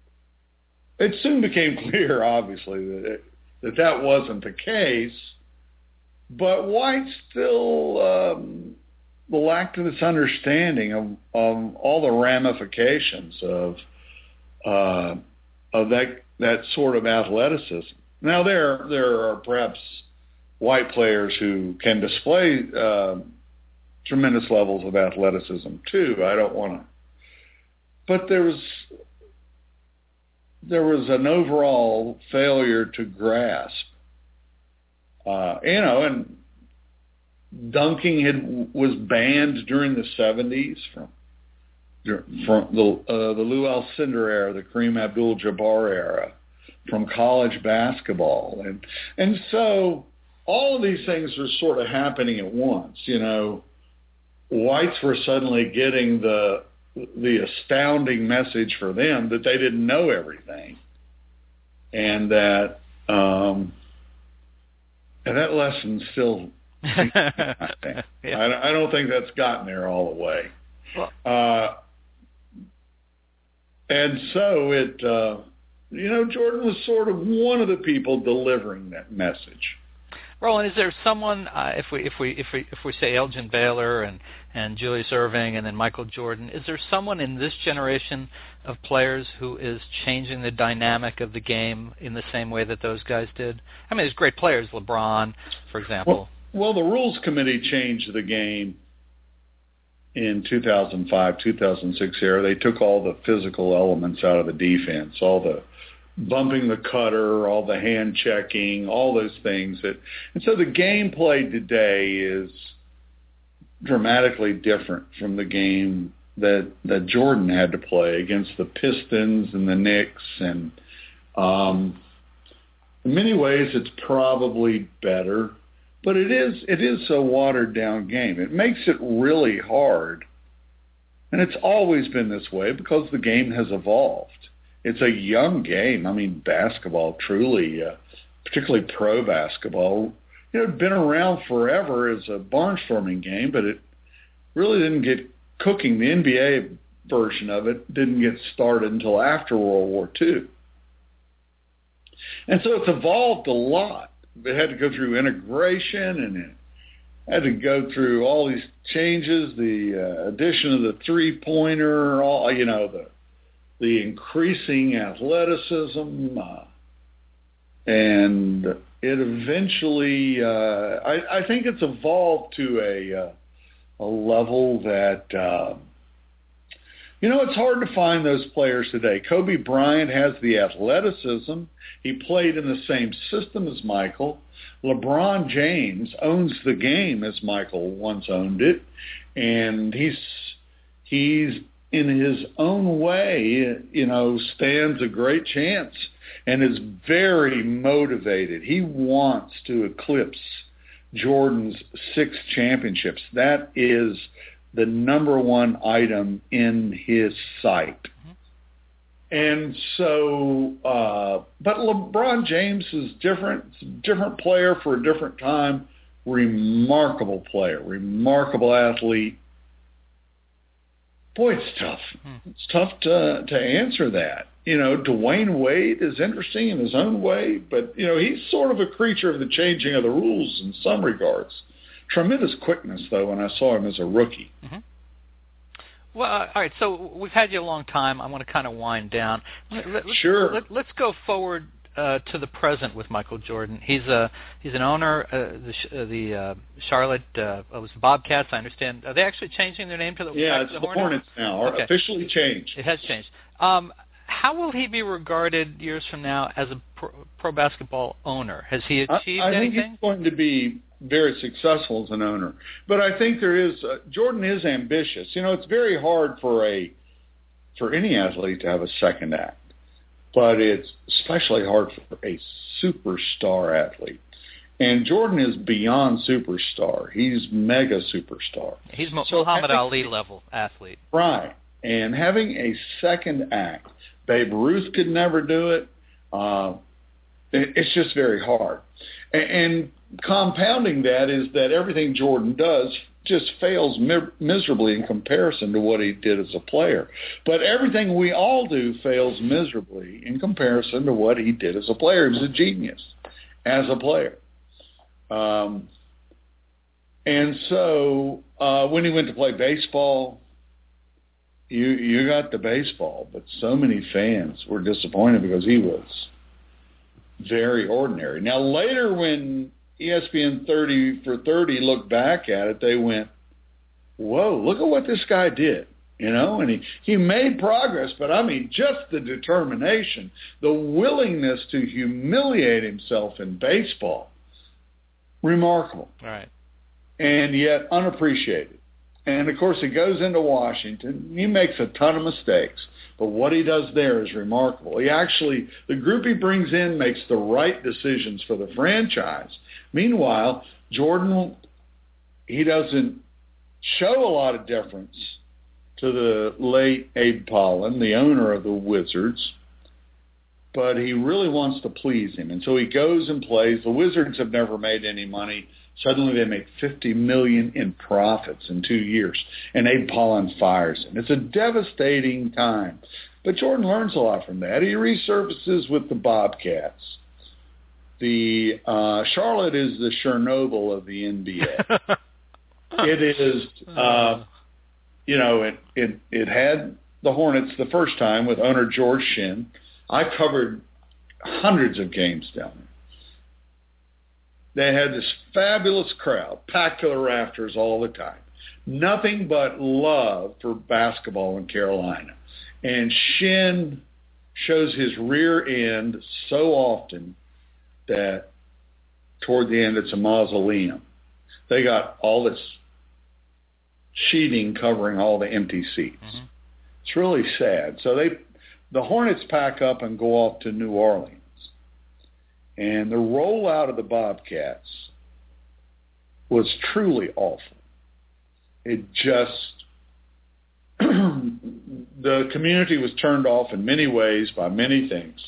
[SPEAKER 4] it soon became clear, obviously, that it, that, that wasn't the case, but whites still um, lacked this understanding of, of all the ramifications of uh, of that that sort of athleticism. Now, there there are perhaps white players who can display uh, tremendous levels of athleticism too. I don't want to, but there was there was an overall failure to grasp, uh, you know, and dunking had was banned during the seventies from from the uh, the Lou Alcindor era, the Kareem Abdul-Jabbar era, from college basketball, and and so all of these things were sort of happening at once. You know, whites were suddenly getting the the astounding message for them that they didn't know everything, and that um, and that lesson still. I, think. yeah. I, I don't think that's gotten there all the way. Well, uh, and so it, uh, you know, Jordan was sort of one of the people delivering that message.
[SPEAKER 3] Roland, is there someone, uh, if we if we if we if we say Elgin Baylor and and Julius Erving and then Michael Jordan, is there someone in this generation of players who is changing the dynamic of the game in the same way that those guys did? I mean, there's great players, LeBron, for example.
[SPEAKER 4] Well, well the Rules Committee changed the game in two thousand five, two thousand six era. They took all the physical elements out of the defense, all the bumping the cutter, all the hand checking, all those things. That, and so the game played today is dramatically different from the game that that Jordan had to play against the Pistons and the Knicks. And um, in many ways, it's probably better, but it is it is a watered down game. It makes it really hard, and it's always been this way because the game has evolved. It's a young game. I mean, basketball, truly, uh, particularly pro basketball, you know, had been around forever as a barnstorming game, but it really didn't get cooking. The N B A version of it didn't get started until after World War Two. And so it's evolved a lot. It had to go through integration, and it had to go through all these changes, the uh, addition of the three-pointer, all, you know, the the increasing athleticism, uh, and it eventually, uh, I, I think it's evolved to a, uh, a level that, uh, you know, it's hard to find those players today. Kobe Bryant has the athleticism. He played in the same system as Michael. LeBron James owns the game as Michael once owned it, and he's he's in his own way, you know, stands a great chance and is very motivated. He wants to eclipse Jordan's six championships. That is the number one item in his sight. Mm-hmm. And so, uh, but LeBron James is different, different player for a different time, remarkable player, remarkable athlete. Boy, it's tough. Mm-hmm. It's tough to to answer that. You know, Dwayne Wade is interesting in his own way, but, you know, he's sort of a creature of the changing of the rules in some regards. Tremendous quickness, though, when I saw him as a rookie.
[SPEAKER 3] Mm-hmm. Well, uh, all right, so we've had you a long time. I want to kind of wind down. Let, let,
[SPEAKER 4] sure.
[SPEAKER 3] Let, let's go forward uh, to the present with Michael Jordan. He's a he's an owner. Uh, the uh, the uh, Charlotte uh, it was the Bobcats. I understand. Are they actually changing their name to the
[SPEAKER 4] yeah? It's
[SPEAKER 3] the,
[SPEAKER 4] the Hornets, Hornets now. Are
[SPEAKER 3] okay.
[SPEAKER 4] Officially changed.
[SPEAKER 3] It has changed. Um, how will he be regarded years from now as a pro, pro basketball owner? Has he achieved
[SPEAKER 4] I, I
[SPEAKER 3] anything?
[SPEAKER 4] think he's going to be very successful as an owner. But I think there is uh, Jordan is ambitious. You know, it's very hard for a for any athlete to have a second act, but it's especially hard for a superstar athlete. And Jordan is beyond superstar. He's mega superstar.
[SPEAKER 3] He's Mo-
[SPEAKER 4] so
[SPEAKER 3] Muhammad
[SPEAKER 4] having,
[SPEAKER 3] Ali level athlete.
[SPEAKER 4] Right. And having a second act, Babe Ruth could never do it. Uh, it it's just very hard. And, and compounding that is that everything Jordan does just fails mi- miserably in comparison to what he did as a player. But everything we all do fails miserably in comparison to what he did as a player. He was a genius as a player. Um, and so uh, when he went to play baseball, you you got the baseball, but so many fans were disappointed because he was very ordinary. Now, later when E S P N thirty for thirty looked back at it, they went, whoa, look at what this guy did. You know, and he, he made progress, but I mean, just the determination, the willingness to humiliate himself in baseball, remarkable.
[SPEAKER 3] All right.
[SPEAKER 4] And yet unappreciated. And, of course, he goes into Washington. He makes a ton of mistakes. But what he does there is remarkable. He actually, the group he brings in makes the right decisions for the franchise. Meanwhile, Jordan, he doesn't show a lot of deference to the late Abe Pollin, the owner of the Wizards, but he really wants to please him. And so he goes and plays. The Wizards have never made any money. Suddenly they make fifty million dollars in profits in two years, and Abe Pollin fires him. It's a devastating time. But Jordan learns a lot from that. He resurfaces with the Bobcats. The uh, Charlotte is the Chernobyl of the N B A. It is, uh, you know, it, it, it had the Hornets the first time with owner George Shinn. I covered hundreds of games down there. They had this fabulous crowd, packed to the rafters all the time. Nothing but love for basketball in Carolina. And Shinn shows his rear end so often that toward the end it's a mausoleum. They got all this sheeting covering all the empty seats. Mm-hmm. It's really sad. So they, the Hornets pack up and go off to New Orleans. And the rollout of the Bobcats was truly awful. It just, the community was turned off in many ways by many things.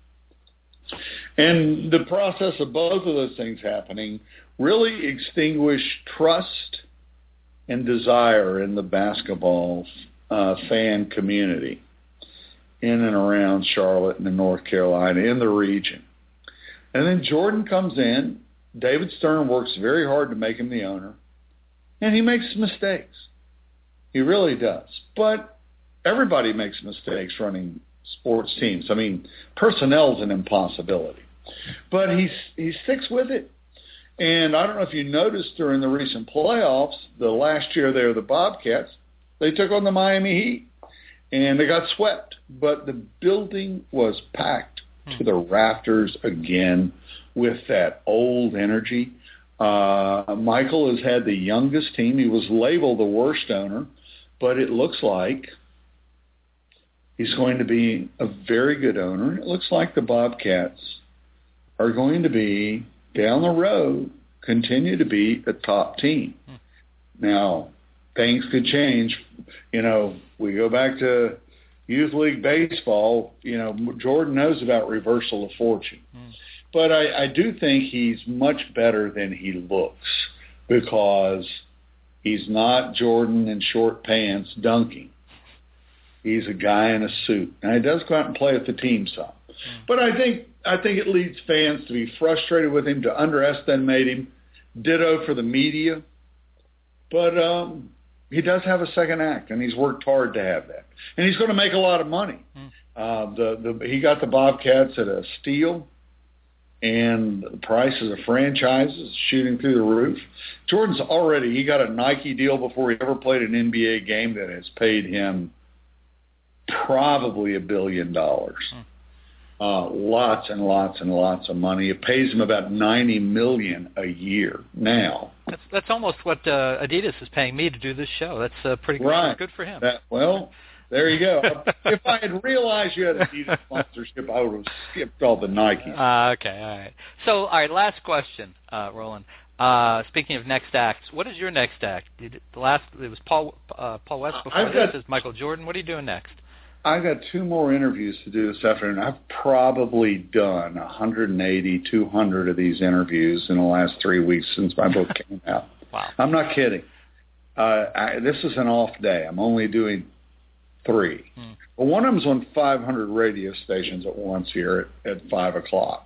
[SPEAKER 4] And the process of both of those things happening really extinguished trust and desire in the basketball uh, fan community in and around Charlotte and North Carolina, in the region. And then Jordan comes in. David Stern works very hard to make him the owner. And he makes mistakes. He really does. But everybody makes mistakes running sports teams. I mean, personnel is an impossibility. But he, he sticks with it. And I don't know if you noticed during the recent playoffs, the last year they were the Bobcats, they took on the Miami Heat. And they got swept. But the building was packed to the rafters again with that old energy. Uh, Michael has had the youngest team. He was labeled the worst owner, but it looks like he's going to be a very good owner. It looks like the Bobcats are going to be, down the road, continue to be a top team. Now, things could change. You know, we go back to youth league baseball. You know, Jordan knows about reversal of fortune. Mm. But I, I do think he's much better than he looks because he's not Jordan in short pants dunking. He's a guy in a suit. Now, he does go out and play with the team some. Mm. But I think I think it leads fans to be frustrated with him, to underestimate him. Ditto for the media. But um, he does have a second act, and he's worked hard to have that. And he's going to make a lot of money. Mm. Uh, the, the, he got the Bobcats at a steal, and the prices of franchises shooting through the roof. Jordan's already, he got a Nike deal before he ever played an N B A game that has paid him probably a billion dollars. Mm. Uh, lots and lots and lots of money. It pays him about ninety million dollars a year now.
[SPEAKER 3] That's that's almost what uh, Adidas is paying me to do this show. That's uh, pretty good.
[SPEAKER 4] Right.
[SPEAKER 3] Good for him.
[SPEAKER 4] That, well, there you go. If I had realized you had Adidas sponsorship, I would have skipped all the Nikes.
[SPEAKER 3] Uh, okay, all right. So, all right, last question, uh, Roland. Uh, speaking of next acts, what is your next act? Did, the last it was Paul uh, Paul West before
[SPEAKER 4] I've
[SPEAKER 3] this
[SPEAKER 4] got,
[SPEAKER 3] is Michael Jordan. What are you doing next?
[SPEAKER 4] I've got two more interviews to do this afternoon. I've probably done one eighty, two hundred of these interviews in the last three weeks since my book came out.
[SPEAKER 3] Wow.
[SPEAKER 4] I'm not kidding. Uh, I, this is an off day. I'm only doing three. Hmm. But one of them's on five hundred radio stations at once here at, at five o'clock.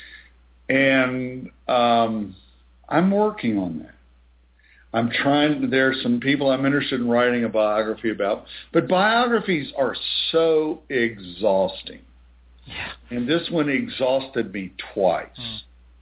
[SPEAKER 4] And um, I'm working on that. I'm trying, there's some people I'm interested in writing a biography about, but biographies are so exhausting.
[SPEAKER 3] Yeah. And
[SPEAKER 4] this one exhausted me twice. Mm.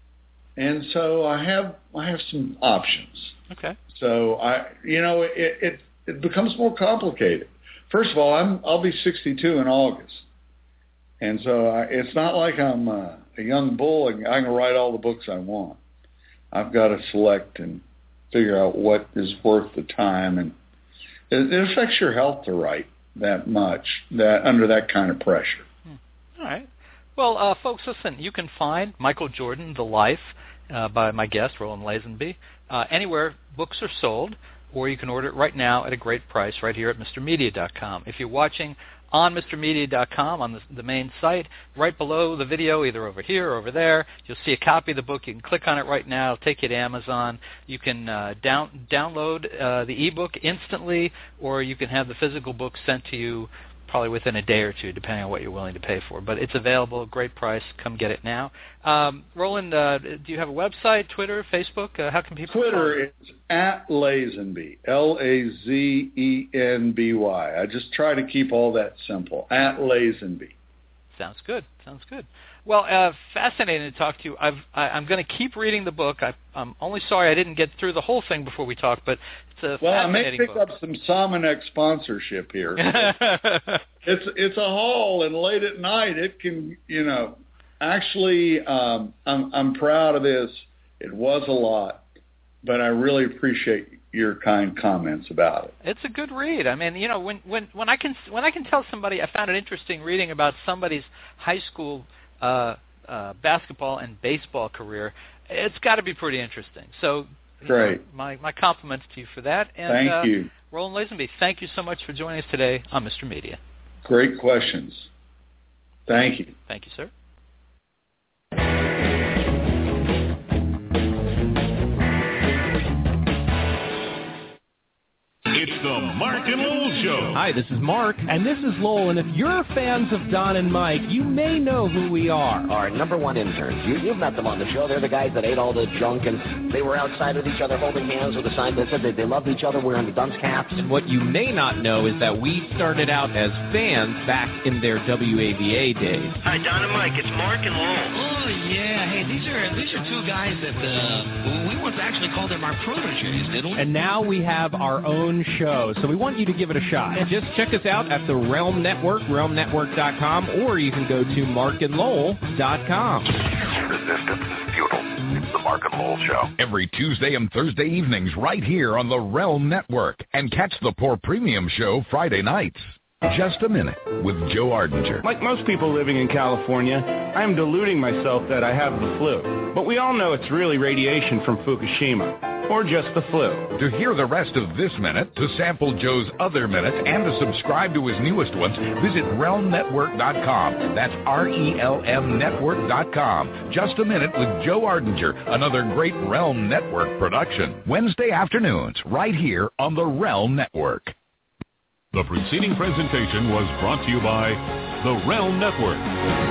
[SPEAKER 4] And so I have, I have some options.
[SPEAKER 3] Okay.
[SPEAKER 4] So I, you know, it, it, it becomes more complicated. First of all, I'm, I'll be sixty-two in August. And so I, it's not like I'm a, a young bull and I can write all the books I want. I've got to select and figure out what is worth the time, and it, it affects your health to write that much, that under that kind of pressure.
[SPEAKER 3] All right. Well, uh, folks, listen, you can find Michael Jordan, The Life, uh, by my guest, Roland Lazenby, uh, anywhere books are sold, or you can order it right now at a great price right here at Mr Media dot com. If you're watching on Mr Media dot com, on the, the main site, right below the video, either over here or over there, you'll see a copy of the book. You can click on it right now. It'll take you to Amazon. You can uh, down, download uh, the ebook instantly, or you can have the physical book sent to you probably within a day or two, depending on what you're willing to pay for. But it's available, great price. Come get it now. Um, Roland, uh, do you have a website, Twitter, Facebook? Uh, how can people
[SPEAKER 4] Twitter is at Lazenby, L A Z E N B Y. I just try to keep all that simple, at Lazenby.
[SPEAKER 3] Sounds good. Sounds good. Well, uh, fascinating to talk to you. I've, I, I'm going to keep reading the book. I, I'm only sorry I didn't get through the whole thing before we talked, but it's a
[SPEAKER 4] well,
[SPEAKER 3] fascinating book.
[SPEAKER 4] Well, I may pick up some Salmonex sponsorship here. it's it's a haul, and late at night it can, you know, actually um, I'm I'm proud of this. It was a lot, but I really appreciate your kind comments about it.
[SPEAKER 3] It's a good read. I mean, you know, when when when I can when I can tell somebody I found it interesting reading about somebody's high school uh, uh, basketball and baseball career, it's got to be pretty interesting. So,
[SPEAKER 4] great.
[SPEAKER 3] Know, my my compliments to you for that. And,
[SPEAKER 4] thank
[SPEAKER 3] uh,
[SPEAKER 4] you,
[SPEAKER 3] Roland Lazenby. Thank you so much for joining us today on Mister Media.
[SPEAKER 4] Great questions. Thank you.
[SPEAKER 3] Thank you, sir.
[SPEAKER 2] It's the Mark and Lowell Show.
[SPEAKER 5] Hi, this is Mark. And this is Lowell. And if you're fans of Don and Mike, you may know who we are.
[SPEAKER 6] Our number one interns. You, you've met them on the show. They're the guys that ate all the junk, and they were outside with each other holding hands with a sign that said that they loved each other wearing the dunce caps.
[SPEAKER 5] And what you may not know is that we started out as fans back in their W A V A days.
[SPEAKER 7] Hi, Don and Mike. It's Mark and Lowell.
[SPEAKER 8] Oh, yeah. Hey, these are these are two guys that uh, we once actually called them our proteges, didn't we?
[SPEAKER 5] And now we have our own show, so we want you to give it a shot. Just check us out at the Realm Network, realm network dot com, or you can go to mark and lowell dot com.
[SPEAKER 9] Resistance is futile. It's the Mark and Lowell Show. Every Tuesday and Thursday evenings right here on the Realm Network. And catch the Poor Premium Show Friday nights. Just a Minute with Joe Ardinger.
[SPEAKER 10] Like most people living in California, I'm deluding myself that I have the flu. But we all know it's really radiation from Fukushima. or just the flu.
[SPEAKER 9] To hear the rest of this minute, to sample Joe's other minutes, and to subscribe to his newest ones, visit realm network dot com. That's R E L M network dot com. Just a Minute with Joe Ardinger, another great Realm Network production. Wednesday afternoons, right here on the Realm Network.
[SPEAKER 2] The preceding presentation was brought to you by the Realm Network.